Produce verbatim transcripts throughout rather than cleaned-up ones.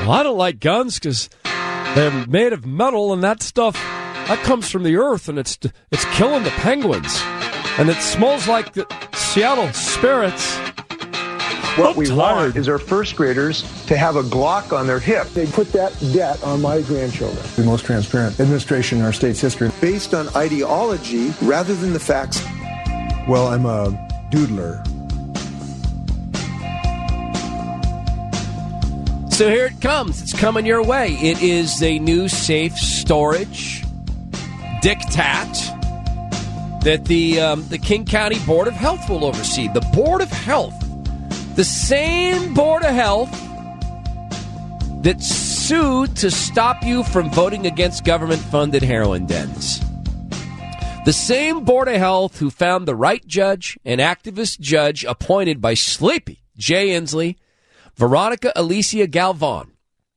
Well, I don't like guns because they're made of metal, and that stuff, that comes from the earth, and it's it's killing the penguins. And it smells like the Seattle Spirits. What we want is our first graders to have a Glock on their hip. They put that debt on my grandchildren. The most transparent administration in our state's history. Based on ideology rather than the facts. Well, I'm a doodler. So here it comes. It's coming your way. It is a new safe storage diktat that the um, the King County Board of Health will oversee. The Board of Health. The same Board of Health that sued to stop you from voting against government-funded heroin dens. The same Board of Health who found the right judge, an activist judge appointed by Sleepy Jay Inslee, Veronica Alicia Galvan,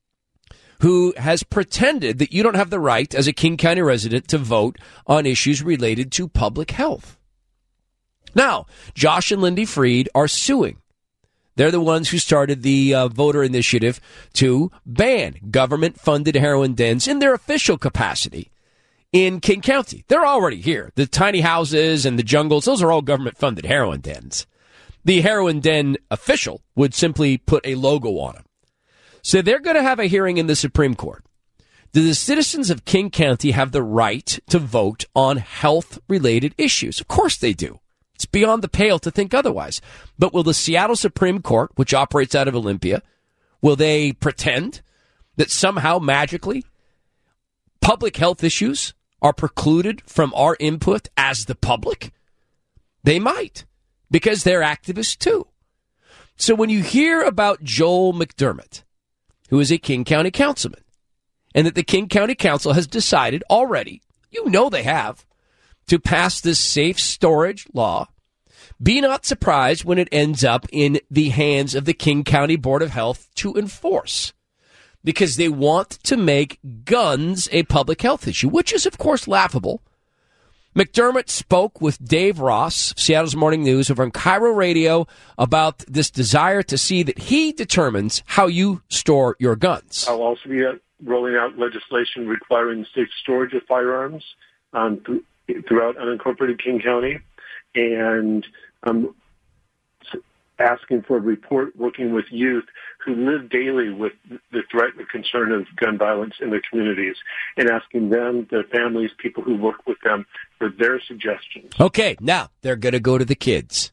who has pretended that you don't have the right as a King County resident to vote on issues related to public health. Now, Josh and Lindy Freed are suing. They're the ones who started the uh, voter initiative to ban government-funded heroin dens in their official capacity in King County. They're already here. The tiny houses and the jungles, those are all government-funded heroin dens. The heroin den official would simply put a logo on them. So they're going to have a hearing in the Supreme Court. Do the citizens of King County have the right to vote on health-related issues? Of course they do. It's beyond the pale to think otherwise. But will the Seattle Supreme Court, which operates out of Olympia, will they pretend that somehow magically public health issues are precluded from our input as the public? They might, because they're activists too. So when you hear about Joel McDermott, who is a King County councilman, and that the King County Council has decided already, you know they have, to pass this safe storage law, be not surprised when it ends up in the hands of the King County Board of Health to enforce. Because they want to make guns a public health issue, which is, of course, laughable. McDermott spoke with Dave Ross, Seattle's Morning News, over on Cairo Radio about this desire to see that he determines how you store your guns. I'll also be rolling out legislation requiring safe storage of firearms um, th- throughout unincorporated King County, and I'm asking for a report working with youth who live daily with the threat and concern of gun violence in their communities, and asking them, their families, people who work with them, for their suggestions. Okay, now they're going to go to the kids.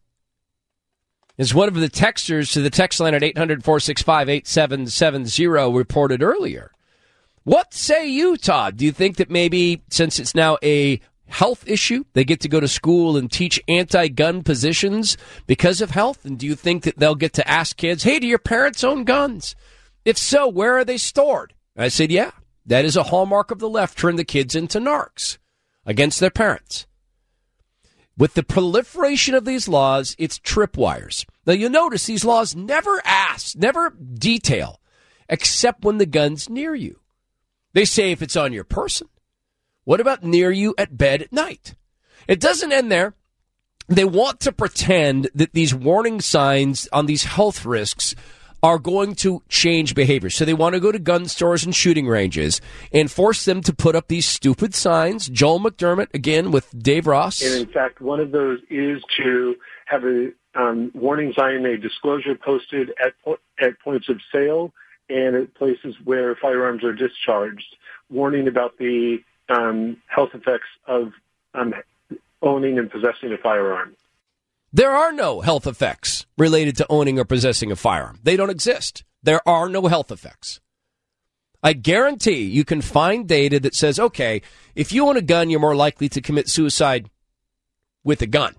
As one of the texters to the text line at eight hundred, four six five, eight seven seven zero reported earlier. What say you, Todd? Do you think that maybe, since it's now a health issue, they get to go to school and teach anti-gun positions because of health? And do you think that they'll get to ask kids, hey, do your parents own guns? If so, where are they stored? I said, yeah, that is a hallmark of the left, turn the kids into narcs against their parents. With the proliferation of these laws, it's tripwires. Now, you'll notice these laws never ask, never detail, except when the gun's near you. They say if it's on your person. What about near you at bed at night? It doesn't end there. They want to pretend that these warning signs on these health risks are going to change behavior. So they want to go to gun stores and shooting ranges and force them to put up these stupid signs. Joel McDermott, again, with Dave Ross. And in fact, one of those is to have a um, warning sign, a disclosure posted at at points of sale and at places where firearms are discharged, warning about the Um, health effects of um, owning and possessing a firearm. There are no health effects related to owning or possessing a firearm. They don't exist. There are no health effects. I guarantee you can find data that says, okay, if you own a gun, you're more likely to commit suicide with a gun.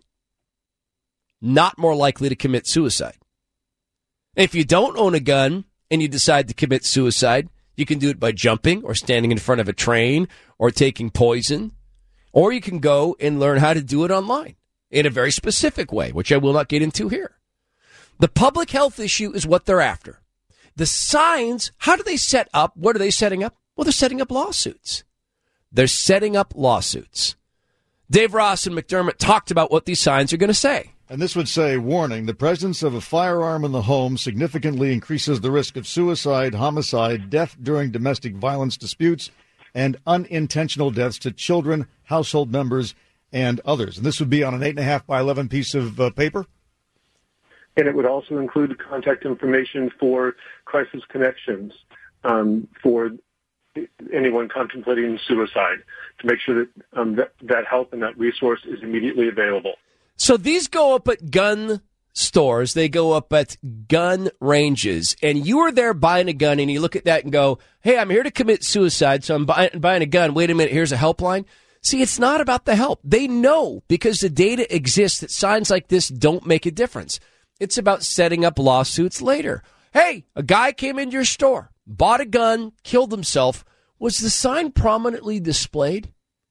Not more likely to commit suicide. If you don't own a gun and you decide to commit suicide, you can do it by jumping or standing in front of a train or taking poison. Or you can go and learn how to do it online in a very specific way, which I will not get into here. The public health issue is what they're after. The signs, how do they set up? What are they setting up? Well, they're setting up lawsuits. They're setting up lawsuits. Dave Ross and McDermott talked about what these signs are going to say. And this would say, warning, the presence of a firearm in the home significantly increases the risk of suicide, homicide, death during domestic violence disputes, and unintentional deaths to children, household members, and others. And this would be on an eight and a half by eleven piece of uh, paper? And it would also include contact information for crisis connections um, for anyone contemplating suicide, to make sure that, um, that that help and that resource is immediately available. So these go up at gun stores. They go up at gun ranges. And you are there buying a gun, and you look at that and go, hey, I'm here to commit suicide, so I'm buy- buying a gun. Wait a minute, here's a helpline. See, it's not about the help. They know, because the data exists, that signs like this don't make a difference. It's about setting up lawsuits later. Hey, a guy came into your store, bought a gun, killed himself. Was the sign prominently displayed?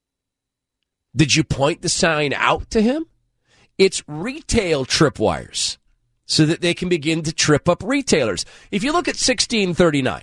Did you point the sign out to him? It's retail tripwires so that they can begin to trip up retailers. If you look at sixteen thirty-nine,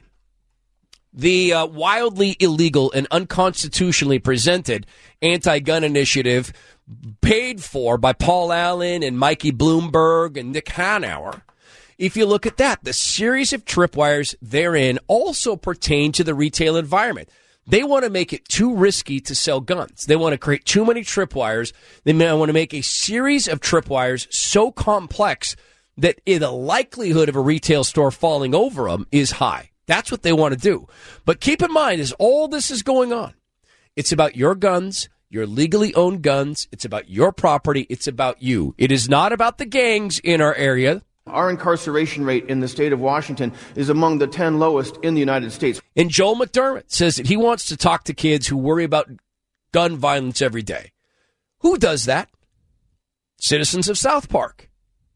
the uh, wildly illegal and unconstitutionally presented anti-gun initiative paid for by Paul Allen and Mikey Bloomberg and Nick Hanauer, if you look at that, the series of tripwires therein also pertain to the retail environment. They want to make it too risky to sell guns. They want to create too many tripwires. They want to make a series of tripwires so complex that the likelihood of a retail store falling over them is high. That's what they want to do. But keep in mind, as all this is going on, it's about your guns, your legally owned guns. It's about your property. It's about you. It is not about the gangs in our area. Our incarceration rate in the state of Washington is among the ten lowest in the United States. And Joel McDermott says that he wants to talk to kids who worry about gun violence every day. Who does that? Citizens of South Park.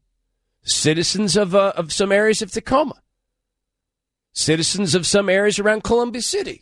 Citizens of uh, of some areas of Tacoma. Citizens of some areas around Columbia City,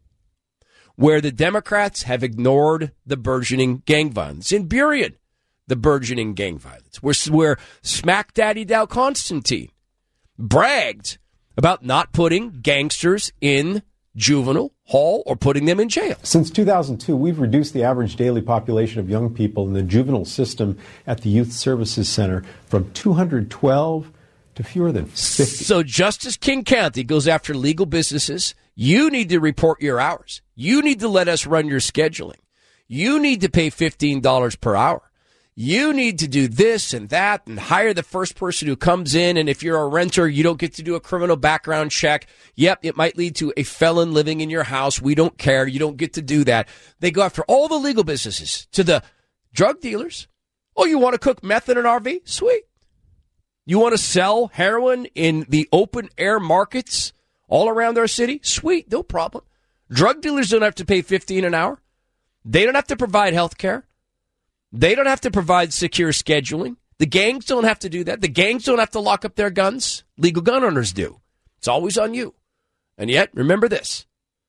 where the Democrats have ignored the burgeoning gang violence. In Burien, the burgeoning gang violence, where, where Smack Daddy Dow Constantine bragged about not putting gangsters in juvenile hall or putting them in jail. Since two thousand two, we've reduced the average daily population of young people in the juvenile system at the Youth Services Center from two hundred twelve to fewer than fifty. So Justice King County goes after legal businesses. You need to report your hours. You need to let us run your scheduling. You need to pay fifteen dollars per hour. You need to do this and that and hire the first person who comes in. And if you're a renter, you don't get to do a criminal background check. Yep, it might lead to a felon living in your house. We don't care. You don't get to do that. They go after all the legal businesses, to the drug dealers. Oh, you want to cook meth in an R V? Sweet. You want to sell heroin in the open air markets all around our city? Sweet, no problem. Drug dealers don't have to pay fifteen dollars an hour. They don't have to provide health care. They don't have to provide secure scheduling. The gangs don't have to do that. The gangs don't have to lock up their guns. Legal gun owners do. It's always on you. And yet, remember this,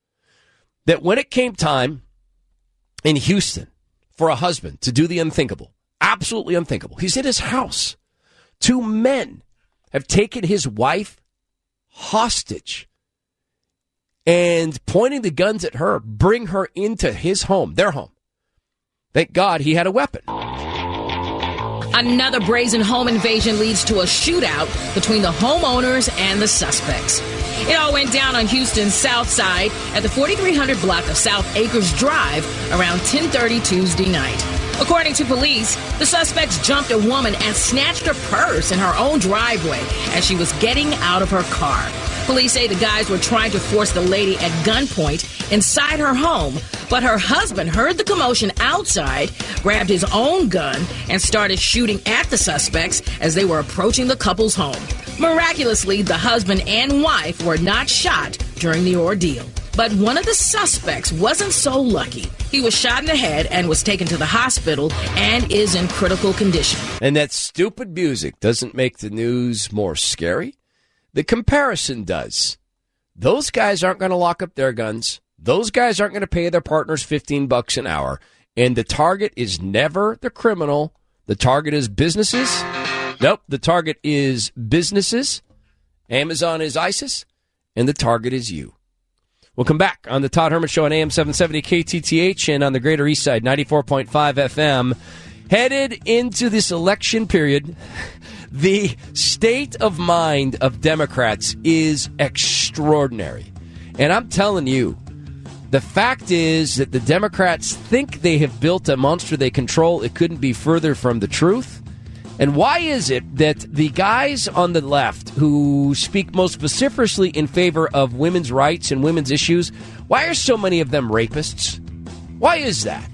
that when it came time in Houston for a husband to do the unthinkable, absolutely unthinkable, he's in his house. Two men have taken his wife hostage and pointing the guns at her, bring her into his home, their home. Thank God he had a weapon. Another brazen home invasion leads to a shootout between the homeowners and the suspects. It all went down on Houston's South Side at the forty-three hundred block of South Acres Drive around ten thirty Tuesday night. According to police, the suspects jumped a woman and snatched her purse in her own driveway as she was getting out of her car. Police say the guys were trying to force the lady at gunpoint inside her home, but her husband heard the commotion outside, grabbed his own gun, and started shooting at the suspects as they were approaching the couple's home. Miraculously, the husband and wife were not shot during the ordeal. But one of the suspects wasn't so lucky. He was shot in the head and was taken to the hospital and is in critical condition. And that stupid music doesn't make the news more scary. The comparison does. Those guys aren't going to lock up their guns. Those guys aren't going to pay their partners fifteen bucks an hour. And the target is never the criminal. The target is businesses. Nope, the target is businesses. Amazon is ISIS. And the target is you. We'll come back on the Todd Herman Show on A M seven seventy K T T H and on the Greater East Side, ninety-four point five F M. Headed into this election period, the state of mind of Democrats is extraordinary. And I'm telling you, the fact is that the Democrats think they have built a monster they control. It couldn't be further from the truth. And why is it that the guys on the left who speak most vociferously in favor of women's rights and women's issues, why are so many of them rapists? Why is that?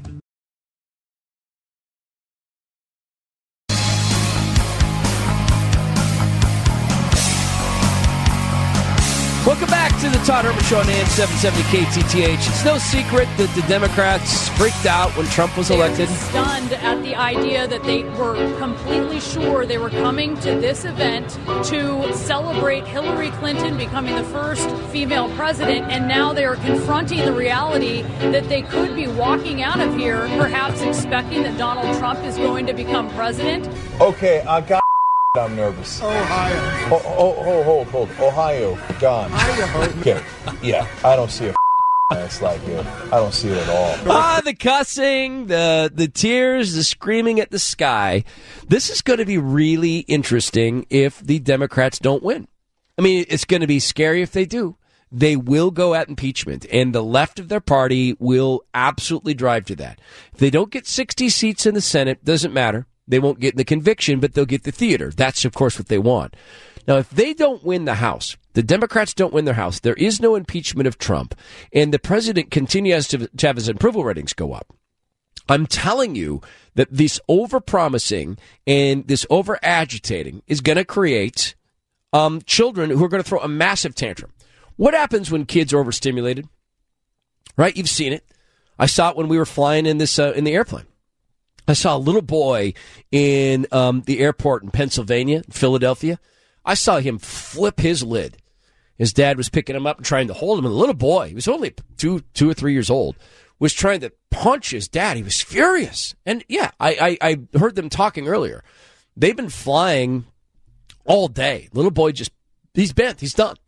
Welcome back to the Todd Herman Show on A M seven seventy K T T H. It's no secret that the Democrats freaked out when Trump was elected. They were stunned at the idea that they were completely sure they were coming to this event to celebrate Hillary Clinton becoming the first female president, and now they are confronting the reality that they could be walking out of here perhaps expecting that Donald Trump is going to become president. Okay, I got I'm nervous. Ohio. Oh, oh, hold, hold, hold. Ohio, gone. Okay, yeah, I don't see a ass like it. I don't see it at all. Ah, the cussing, the the tears, the screaming at the sky. This is going to be really interesting if the Democrats don't win. I mean, it's going to be scary if they do. They will go at impeachment, and the left of their party will absolutely drive to that. If they don't get sixty seats in the Senate, doesn't matter. They won't get the conviction, but they'll get the theater. That's, of course, what they want. Now, if they don't win the House, the Democrats don't win their House, there is no impeachment of Trump, and the president continues to, to have his approval ratings go up. I'm telling you that this over-promising and this over-agitating is going to create um, children who are going to throw a massive tantrum. What happens when kids are overstimulated? Right? You've seen it. I saw it when we were flying in this uh, in the airplane. I saw a little boy in um, the airport in Pennsylvania, Philadelphia. I saw him flip his lid. His dad was picking him up and trying to hold him. And the little boy, he was only two, two or three years old, was trying to punch his dad. He was furious. And yeah, I, I, I heard them talking earlier. They've been flying all day. Little boy just, he's bent. He's done.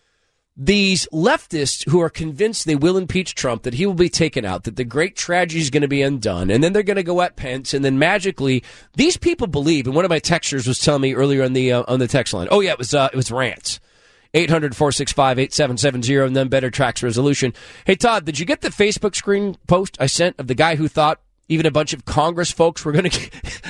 These leftists who are convinced they will impeach Trump, that he will be taken out, that the great tragedy is going to be undone, and then they're going to go at Pence, and then magically, these people believe. And one of my texters was telling me earlier on the uh, on the text line, oh yeah, it was uh, it was rants. eight hundred, four six five, eight seven seven zero, and then Better Tracks Resolution. Hey Todd, did you get the Facebook screen post I sent of the guy who thought even a bunch of Congress folks were going to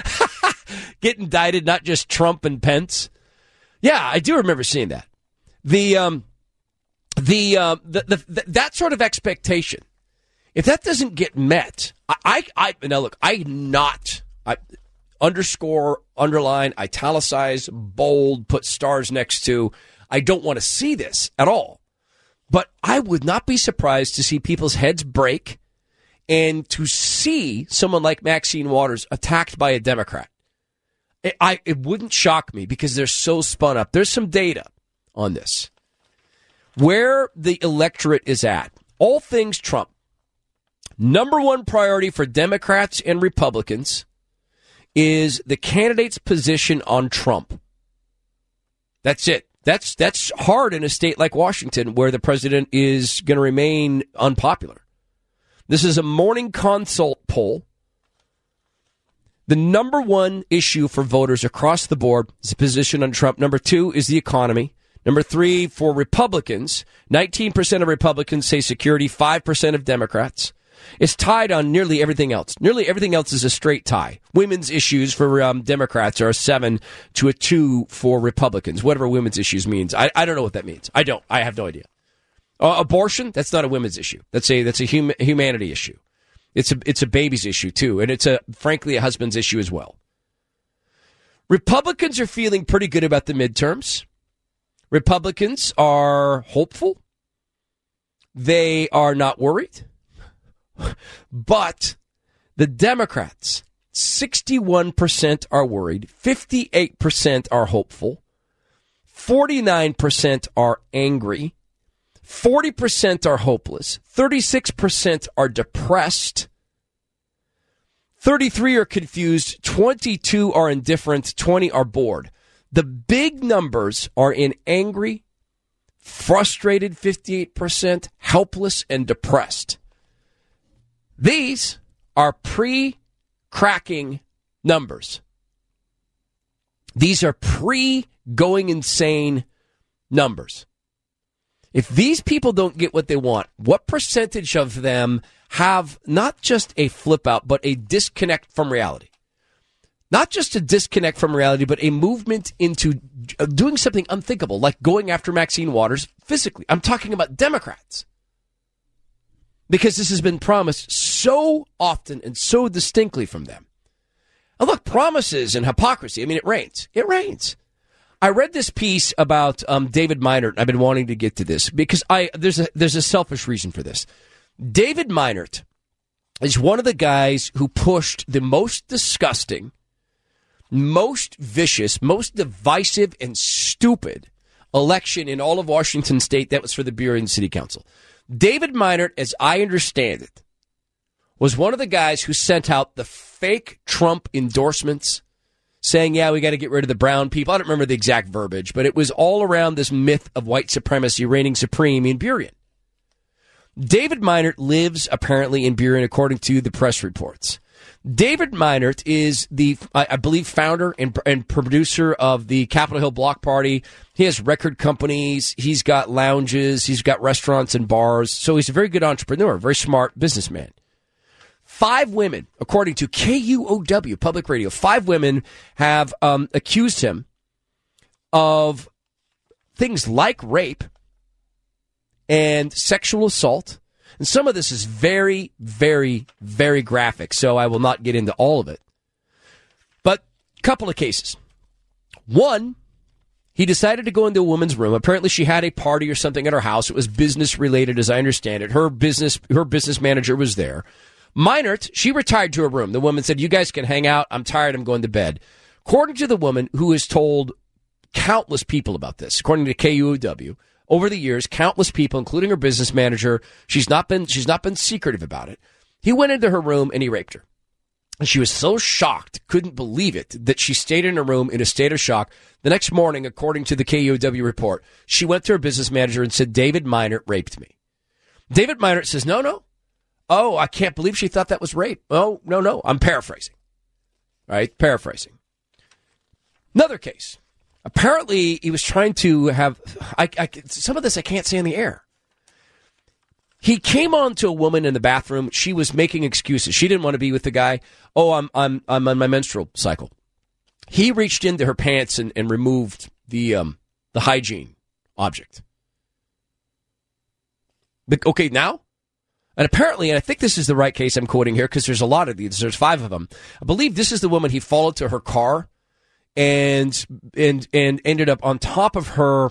get indicted, not just Trump and Pence? Yeah, I do remember seeing that. The um. The, uh, the, the, the that sort of expectation, if that doesn't get met, I, I, I now look, I not I underscore, underline, italicize, bold, put stars next to. I don't want to see this at all, but I would not be surprised to see people's heads break and to see someone like Maxine Waters attacked by a Democrat. It, I it wouldn't shock me because they're so spun up. There's some data on this. Where the electorate is at, all things Trump. Number one priority for Democrats and Republicans is the candidate's position on Trump. That's it. That's that's hard in a state like Washington where the president is going to remain unpopular. This is a Morning Consult poll. The number one issue for voters across the board is the position on Trump. Number two is the economy. Number three, for Republicans, nineteen percent of Republicans say security, five percent of Democrats. It's tied on nearly everything else. Nearly everything else is a straight tie. Women's issues for um, Democrats are a seven to a two for Republicans, whatever women's issues means. I, I don't know what that means. I don't. I have no idea. Uh, abortion, that's not a women's issue. That's a that's a hum- humanity issue. It's a it's a baby's issue, too. And it's, a frankly, a husband's issue as well. Republicans are feeling pretty good about the midterms. Republicans are hopeful. They are not worried. But the Democrats, sixty-one percent are worried, fifty-eight percent are hopeful, forty-nine percent are angry, forty percent are hopeless, thirty-six percent are depressed, thirty-three are confused, twenty-two are indifferent, twenty are bored. The big numbers are in angry, frustrated, fifty-eight percent, helpless, and depressed. These are pre-cracking numbers. These are pre-going insane numbers. If these people don't get what they want, what percentage of them have not just a flip out, but a disconnect from reality? Not just a disconnect from reality, but a movement into doing something unthinkable, like going after Maxine Waters physically. I'm talking about Democrats. Because this has been promised so often and so distinctly from them. And look, promises and hypocrisy, I mean, it rains. It rains. I read this piece about um, David Meinert. I've been wanting to get to this because I there's a, there's a selfish reason for this. David Meinert is one of the guys who pushed the most disgusting, most vicious, most divisive, and stupid election in all of Washington State. That was for the Burien City Council. David Meinert, as I understand it, was one of the guys who sent out the fake Trump endorsements saying, yeah, we got to get rid of the brown people. I don't remember the exact verbiage, but it was all around this myth of white supremacy reigning supreme in Burien. David Meinert lives apparently in Burien, according to the press reports. David Meinert is the, I believe, founder and, and producer of the Capitol Hill Block Party. He has record companies. He's got lounges. He's got restaurants and bars. So he's a very good entrepreneur, very smart businessman. Five women, according to K U O W, public radio, five women have um, accused him of things like rape and sexual assault. And some of this is very, very, very graphic, so I will not get into all of it. But a couple of cases. One, he decided to go into a woman's room. Apparently she had a party or something at her house. It was business related, as I understand it. Her business, her business manager was there. Meinert, she retired to her room. The woman said, you guys can hang out. I'm tired. I'm going to bed. According to the woman who has told countless people about this, according to K U O W, over the years, countless people, including her business manager, she's not been she's not been secretive about it. He went into her room and he raped her. And she was so shocked, couldn't believe it, that she stayed in her room in a state of shock. The next morning, according to the K U O W report, she went to her business manager and said, David Meinert raped me. David Meinert says, no, no. Oh, I can't believe she thought that was rape. Oh, no, no. I'm paraphrasing. All right, paraphrasing. Another case. Apparently, he was trying to have, I, I, some of this I can't say in the air. He came on to a woman in the bathroom. She was making excuses. She didn't want to be with the guy. Oh, I'm I'm I'm on my menstrual cycle. He reached into her pants and, and removed the um the hygiene object. But, okay, now? And apparently, and I think this is the right case I'm quoting here because there's a lot of these. There's five of them. I believe this is the woman he followed to her car and and and ended up on top of her,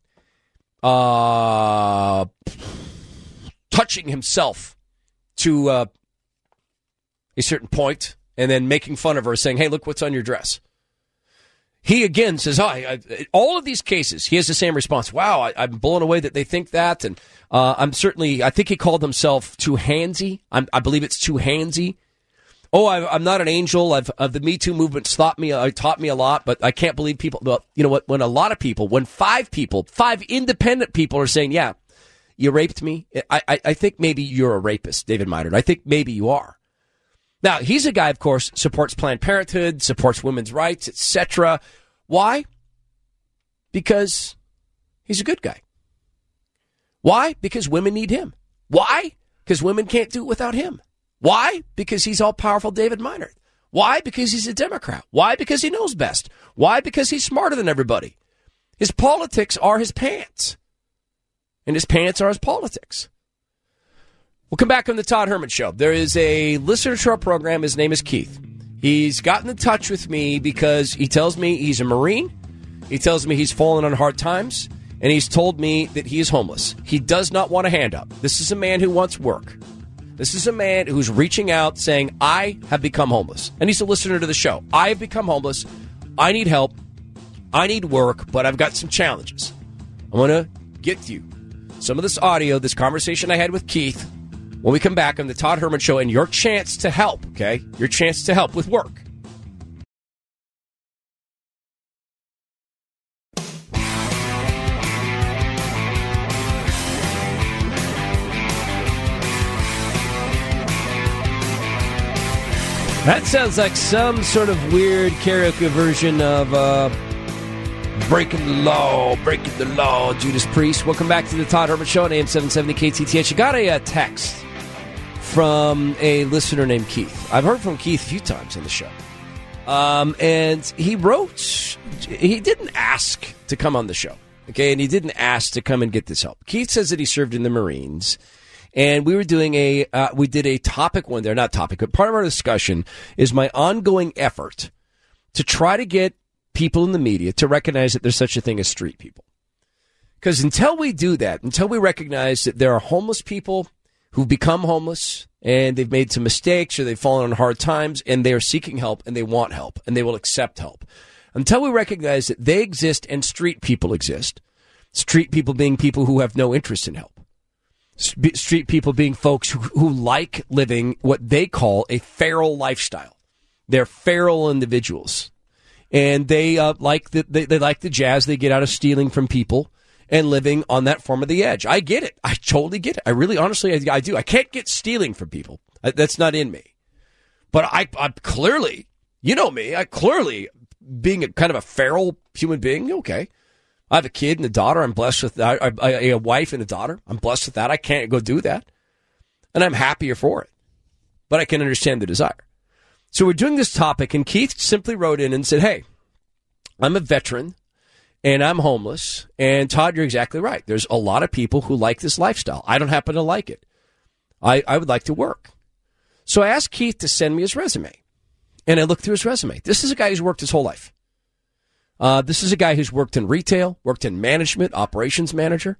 uh, touching himself to uh, a certain point and then making fun of her, saying, hey, look what's on your dress. He again says, oh, I, I, all of these cases, he has the same response. Wow, I, I'm blown away that they think that. And uh, I'm certainly, I think he called himself too handsy. I'm, I believe it's too handsy. Oh, I, I'm not an angel. I've, uh, the Me Too movement's taught me, uh, taught me a lot, but I can't believe people, well, you know what, when a lot of people, when five people, five independent people are saying, yeah, you raped me, I, I, I think maybe you're a rapist, David Meinert. I think maybe you are. Now, he's a guy, of course, supports Planned Parenthood, supports women's rights, et cetera. Why? Because he's a good guy. Why? Because women need him. Why? Because women can't do it without him. Why? Because he's all-powerful David Meinert. Why? Because he's a Democrat. Why? Because he knows best. Why? Because he's smarter than everybody. His politics are his pants. And his pants are his politics. We'll come back on the Todd Herman Show. There is a listener to our program. His name is Keith. He's gotten in touch with me because he tells me he's a Marine. He tells me he's fallen on hard times. And he's told me that he is homeless. He does not want a handout. This is a man who wants work. This is a man who's reaching out saying, I have become homeless. And he's a listener to the show. I have become homeless. I need help. I need work, but I've got some challenges. I want to get you some of this audio, this conversation I had with Keith, when we come back on the Todd Herman Show, and your chance to help, okay? Your chance to help with work. That sounds like some sort of weird karaoke version of uh, Breaking the Law, Breaking the Law, Judas Priest. Welcome back to the Todd Herman Show on A M seven seventy K T T H. You got a uh, text from a listener named Keith. I've heard from Keith a few times on the show. Um, and he wrote, he didn't ask to come on the show, okay? And he didn't ask to come and get this help. Keith says that he served in the Marines, and we were doing a, uh, we did a topic one there, not topic, but part of our discussion is my ongoing effort to try to get people in the media to recognize that there's such a thing as street people. Because until we do that, until we recognize that there are homeless people who've become homeless and they've made some mistakes or they've fallen on hard times and they are seeking help and they want help and they will accept help. Until we recognize that they exist and street people exist, street people being people who have no interest in help, street people being folks who, who like living what they call a feral lifestyle. They're feral individuals. And they uh, like the, they, they like the jazz they get out of stealing from people and living on that form of the edge. I get it. I totally get it. I really, honestly, I, I do. I can't get stealing from people. I, that's not in me. But I, I clearly, you know me, I clearly, being a kind of a feral human being, okay. I have a kid and a daughter. I'm blessed with that. I, I, a wife and a daughter. I'm blessed with that. I can't go do that. And I'm happier for it. But I can understand the desire. So we're doing this topic, and Keith simply wrote in and said, hey, I'm a veteran. And I'm homeless. And Todd, you're exactly right. There's a lot of people who like this lifestyle. I don't happen to like it. I, I would like to work. So I asked Keith to send me his resume. And I looked through his resume. This is a guy who's worked his whole life. Uh, this is a guy who's worked in retail, worked in management, operations manager.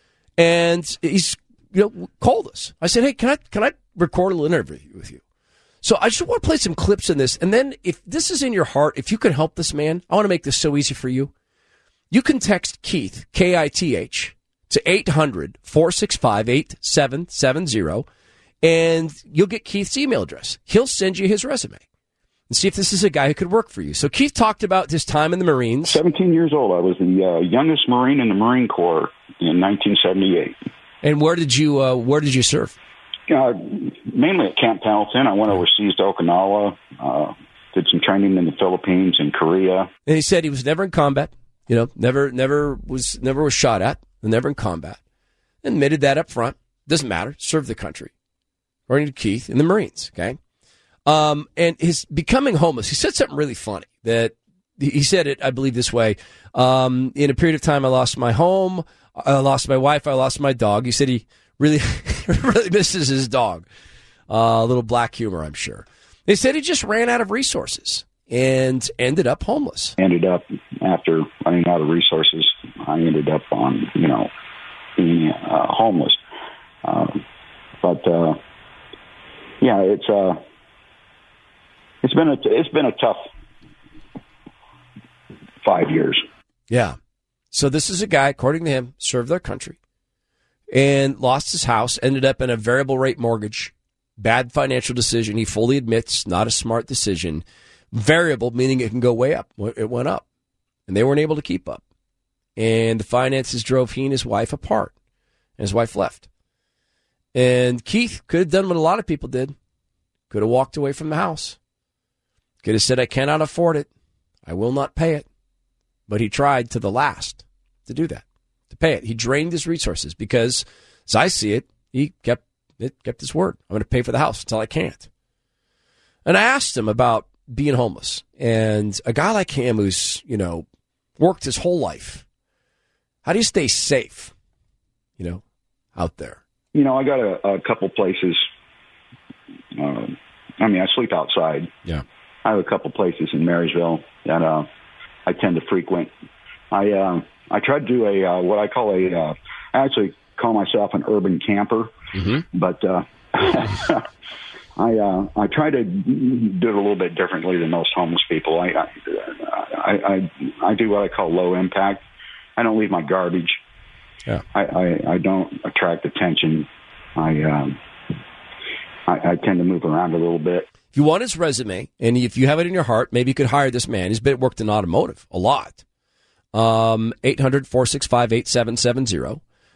And he's, you know, called us. I said, hey, can I, can I record a little interview with you? So I just want to play some clips in this. And then if this is in your heart, if you can help this man, I want to make this so easy for you. You can text Keith, K I T H, to eight hundred, four six five, eight seven seven zero, and you'll get Keith's email address. He'll send you his resume and see if this is a guy who could work for you. So Keith talked about his time in the Marines. seventeen years old. I was the uh, youngest Marine in the Marine Corps in nineteen seventy-eight. And where did you uh, where did you serve? Uh, mainly at Camp Pendleton. I went overseas to Okinawa, uh, did some training in the Philippines and Korea. And he said he was never in combat. You know, never, never was, never was shot at, never in combat. Admitted that up front. Doesn't matter. Served the country. According to Keith in the Marines. Okay. Um, and his becoming homeless. He said something really funny that he said it, I believe this way. Um, in a period of time, I lost my home. I lost my wife. I lost my dog. He said he really, really misses his dog. Uh, a little black humor, I'm sure. They said he just ran out of resources and ended up homeless. Ended up, after running out of resources, I ended up on, you know, being uh, homeless. Uh, but, uh, yeah, it's uh, it's been a, it's been a tough five years. Yeah. So this is a guy, according to him, served their country and lost his house, ended up in a variable rate mortgage. Bad financial decision. He fully admits, not a smart decision. Variable, meaning it can go way up. It went up. And they weren't able to keep up. And the finances drove he and his wife apart. And his wife left. And Keith could have done what a lot of people did. Could have walked away from the house. Could have said, I cannot afford it. I will not pay it. But he tried to the last to do that, to pay it. He drained his resources because, as I see it, he kept it kept his word. I'm going to pay for the house until I can't. And I asked him about being homeless. And a guy like him who's, you know, worked his whole life, how do you stay safe, you know, out there? You know, I got a, a couple places. Uh, I mean, I sleep outside. Yeah. I have a couple places in Marysville that uh, I tend to frequent. I uh, I try to do a uh, what I call a. Uh, I actually call myself an urban camper, mm-hmm. but uh, I uh, I try to do it a little bit differently than most homeless people. I I I, I do what I call low impact. I don't leave my garbage. Yeah. I, I, I don't attract attention. I, um, I I tend to move around a little bit. If you want his resume, and if you have it in your heart, maybe you could hire this man. He's been worked in automotive a lot. Um, eight hundred, four six five, eight seven seven zero.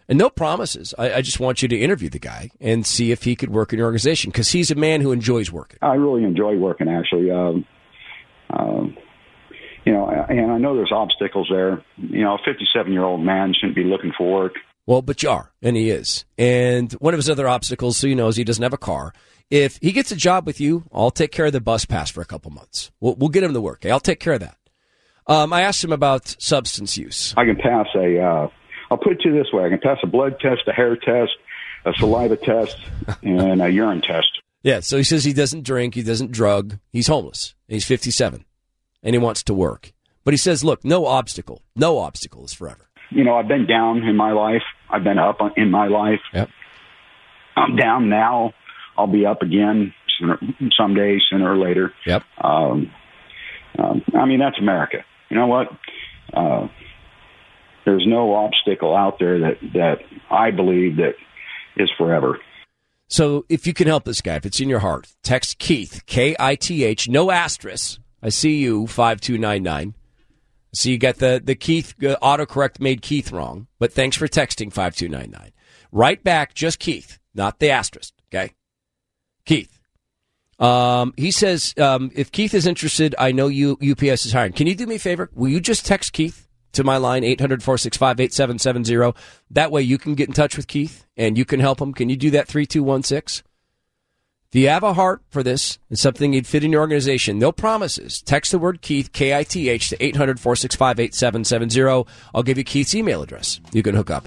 And no promises. I, I just want you to interview the guy and see if he could work in your organization, because he's a man who enjoys working. I really enjoy working, actually. Um, um, you know, and I know there's obstacles there. You know, a fifty-seven-year-old man shouldn't be looking for work. Well, but you are, and he is. And one of his other obstacles, so you know, is he doesn't have a car. If he gets a job with you, I'll take care of the bus pass for a couple months. We'll, we'll get him to work. Okay? I'll take care of that. Um, I asked him about substance use. I can pass a, uh, I'll put it to you this way. I can pass a blood test, a hair test, a saliva test, and a urine test. Yeah, so he says he doesn't drink, he doesn't drug, he's homeless, he's fifty-seven, and he wants to work. But he says, look, no obstacle. No obstacle is forever. You know, I've been down in my life. I've been up in my life. Yep. I'm down now. I'll be up again sooner, someday, sooner or later. Yep. Um, um, I mean, that's America. You know what? Uh, there's no obstacle out there that, that I believe that is forever. So if you can help this guy, if it's in your heart, text Keith, K I T H, no asterisk. I see you, five two nine nine. So you got the, the Keith, uh, autocorrect made Keith wrong, but thanks for texting five two nine nine. Write back just Keith, not the asterisk, okay? Keith. Um, he says, um, if Keith is interested, I know you, U P S is hiring. Can you do me a favor? Will you just text Keith to my line, eight hundred, four six five, eight seven seven zero? That way you can get in touch with Keith and you can help him. Can you do that, three two one six? If you have a heart for this and something you'd fit in your organization, no promises. Text the word Keith, K I T H, to eight hundred, four six five, eight seven seven zero. I'll give you Keith's email address. You can hook up.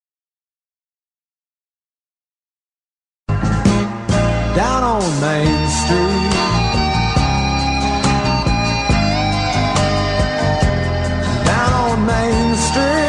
Down on Main Street, down on Main Street.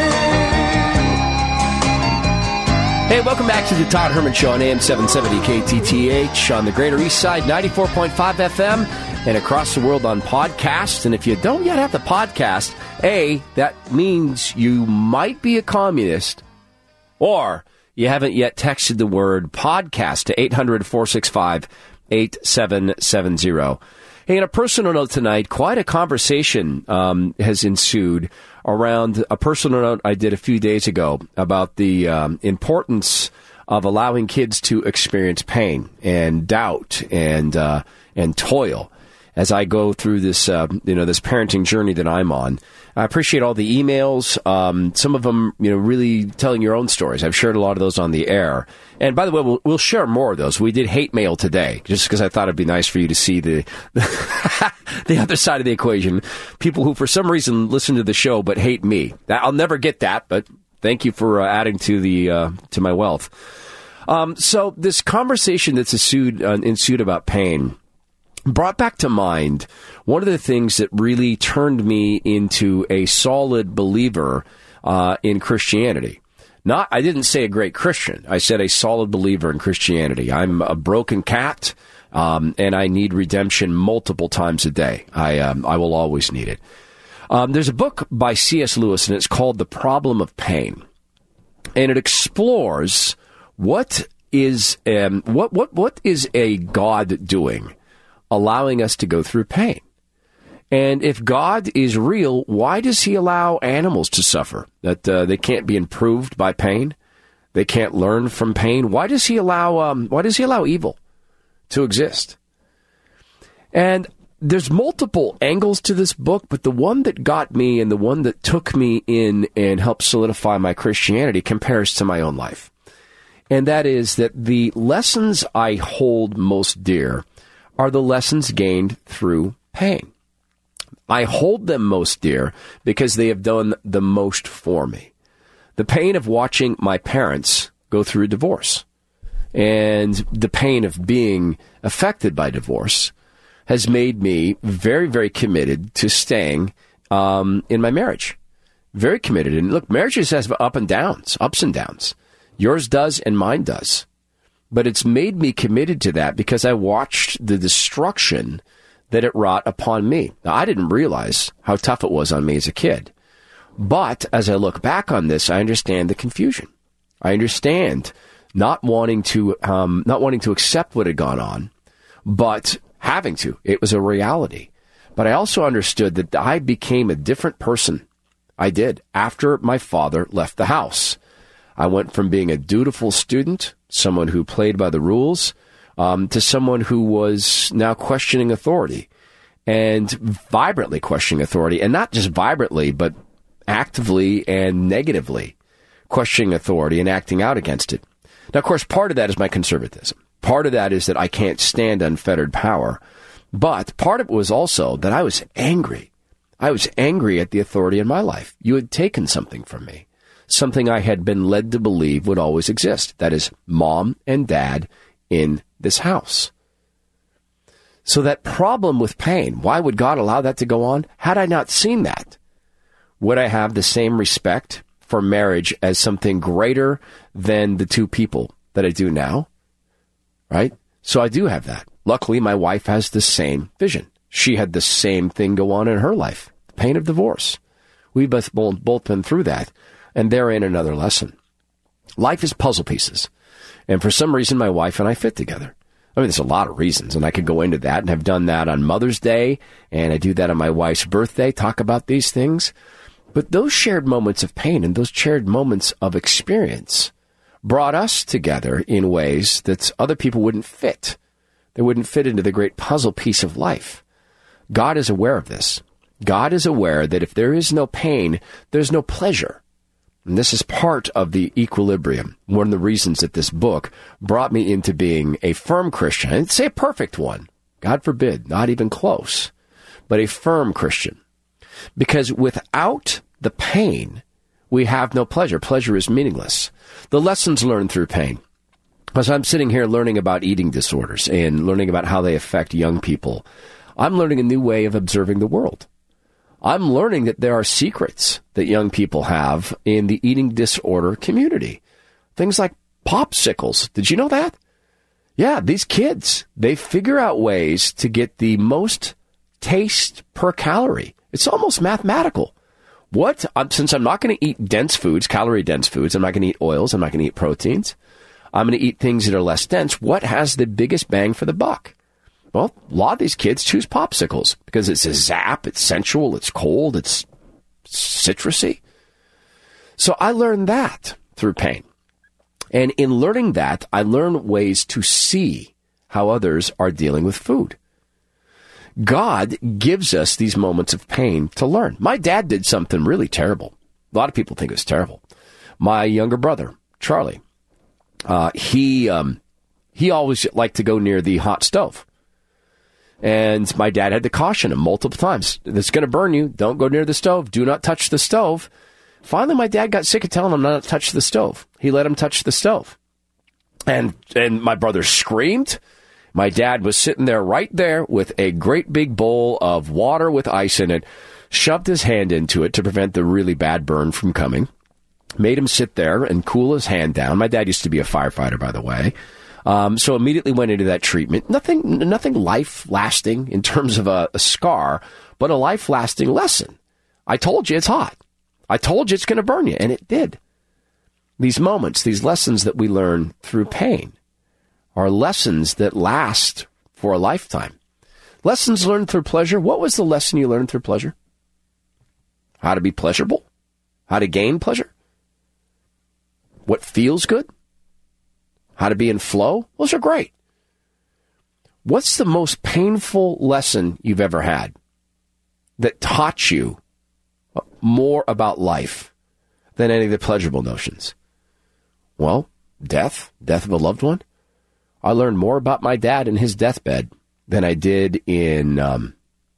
Hey, welcome back to the Todd Herman Show on A M seven seventy K T T H on the Greater East Side, ninety-four point five F M, and across the world on podcast. And if you don't yet have the podcast, A, that means you might be a communist, or you haven't yet texted the word podcast to eight hundred, four six five, eight seven seven zero. Hey, on a personal note tonight, quite a conversation um, has ensued around a personal note I did a few days ago about the um, importance of allowing kids to experience pain and doubt and uh, and toil as I go through this uh, you know this parenting journey that I'm on. I appreciate all the emails. Um, some of them, you know, really telling your own stories. I've shared a lot of those on the air. And by the way, we'll, we'll share more of those. We did hate mail today, just because I thought it'd be nice for you to see the the other side of the equation. People who, for some reason, listen to the show but hate me. I'll never get that, but thank you for uh, adding to the uh, to my wealth. Um, so this conversation that's ensued, uh, ensued about pain brought back to mind one of the things that really turned me into a solid believer uh, in Christianity. Not, I didn't say a great Christian. I said a solid believer in Christianity. I'm a broken cat, um, and I need redemption multiple times a day. I um, I will always need it. Um, there's a book by C S Lewis, and it's called The Problem of Pain, and it explores what is um, what what what is a God doing, allowing us to go through pain. And if God is real, why does he allow animals to suffer? That uh, they can't be improved by pain? They can't learn from pain? Why does he allow um, why does he allow evil to exist? And there's multiple angles to this book, but the one that got me and the one that took me in and helped solidify my Christianity compares to my own life. And that is that the lessons I hold most dear are the lessons gained through pain. I hold them most dear because they have done the most for me. The pain of watching my parents go through a divorce and the pain of being affected by divorce has made me very, very committed to staying um, in my marriage. Very committed. And look, marriages have up and downs, ups and downs. Yours does and mine does. But it's made me committed to that because I watched the destruction that it wrought upon me. Now, I didn't realize how tough it was on me as a kid. But as I look back on this, I understand the confusion. I understand not wanting to um, not wanting to accept what had gone on, but having to. It was a reality. But I also understood that I became a different person. I did after my father left the house. I went from being a dutiful student, someone who played by the rules, um, to someone who was now questioning authority and vibrantly questioning authority, and not just vibrantly, but actively and negatively questioning authority and acting out against it. Now, of course, part of that is my conservatism. Part of that is that I can't stand unfettered power. But part of it was also that I was angry. I was angry at the authority in my life. You had taken something from me, something I had been led to believe would always exist. That is, mom and dad in this house. So that problem with pain, why would God allow that to go on? Had I not seen that, would I have the same respect for marriage as something greater than the two people that I do now? Right? So I do have that. Luckily, my wife has the same vision. She had the same thing go on in her life, the pain of divorce. We've both, both been through that, and therein another lesson. Life is puzzle pieces, and for some reason, my wife and I fit together. I mean, there's a lot of reasons, and I could go into that and have done that on Mother's Day, and I do that on my wife's birthday, talk about these things. But those shared moments of pain and those shared moments of experience brought us together in ways that other people wouldn't fit. They wouldn't fit into the great puzzle piece of life. God is aware of this. God is aware that if there is no pain, there's no pleasure. And this is part of the equilibrium. One of the reasons that this book brought me into being a firm Christian. I didn't say a perfect one. God forbid, not even close. But a firm Christian. Because without the pain, we have no pleasure. Pleasure is meaningless. The lessons learned through pain. As I'm sitting here learning about eating disorders and learning about how they affect young people, I'm learning a new way of observing the world. I'm learning that there are secrets that young people have in the eating disorder community. Things like popsicles. Did you know that? Yeah, these kids, they figure out ways to get the most taste per calorie. It's almost mathematical. What? I'm, since I'm not going to eat dense foods, calorie-dense foods, I'm not going to eat oils, I'm not going to eat proteins, I'm going to eat things that are less dense. What has the biggest bang for the buck? Well, a lot of these kids choose popsicles because it's a zap, it's sensual, it's cold, it's citrusy. So I learned that through pain. And in learning that, I learned ways to see how others are dealing with food. God gives us these moments of pain to learn. My dad did something really terrible. A lot of people think it was terrible. My younger brother, Charlie, uh, he um, he always liked to go near the hot stove. And my dad had to caution him multiple times. It's going to burn you. Don't go near the stove. Do not touch the stove. Finally, my dad got sick of telling him not to touch the stove. He let him touch the stove. And and my brother screamed. My dad was sitting there right there with a great big bowl of water with ice in it, shoved his hand into it to prevent the really bad burn from coming, made him sit there and cool his hand down. My dad used to be a firefighter, by the way. Um, so immediately went into that treatment. Nothing nothing life-lasting in terms of a, a scar, but a life-lasting lesson. I told you it's hot. I told you it's going to burn you, and it did. These moments, these lessons that we learn through pain are lessons that last for a lifetime. Lessons learned through pleasure. What was the lesson you learned through pleasure? How to be pleasurable? How to gain pleasure? What feels good? How to be in flow? Those are great. What's the most painful lesson you've ever had that taught you more about life than any of the pleasurable notions? Well, death, death of a loved one. I learned more about my dad in his deathbed than I did in um,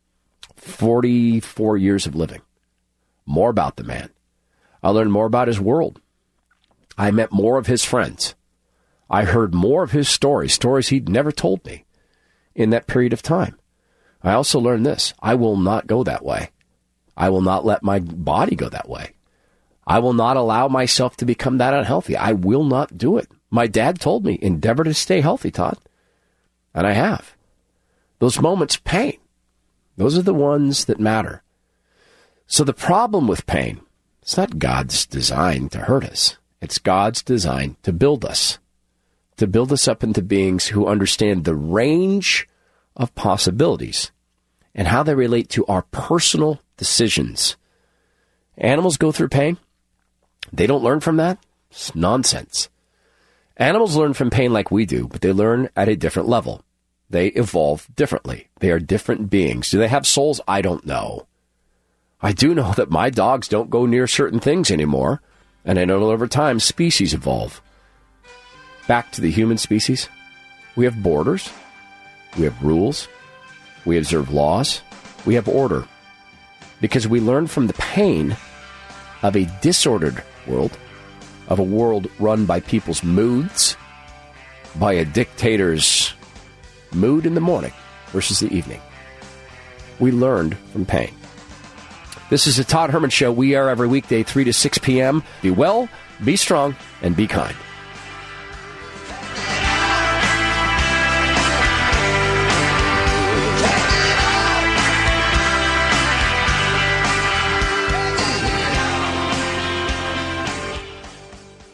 forty-four years of living. More about the man. I learned more about his world. I met more of his friends. I heard more of his stories, stories he'd never told me in that period of time. I also learned this. I will not go that way. I will not let my body go that way. I will not allow myself to become that unhealthy. I will not do it. My dad told me, endeavor to stay healthy, Todd. And I have. Those moments, pain. Those are the ones that matter. So the problem with pain, it's not God's design to hurt us. It's God's design to build us. To build us up into beings who understand the range of possibilities and how they relate to our personal decisions. Animals go through pain. They don't learn from that. It's nonsense. Animals learn from pain like we do, but they learn at a different level. They evolve differently. They are different beings. Do they have souls? I don't know. I do know that my dogs don't go near certain things anymore, and I know that over time species evolve. Back to the human species. We have borders. We have rules. We observe laws. We have order. Because we learn from the pain of a disordered world, of a world run by people's moods, by a dictator's mood in the morning versus the evening. We learned from pain. This is the Todd Herman Show. We are every weekday, three to six p.m. Be well, be strong, and be kind.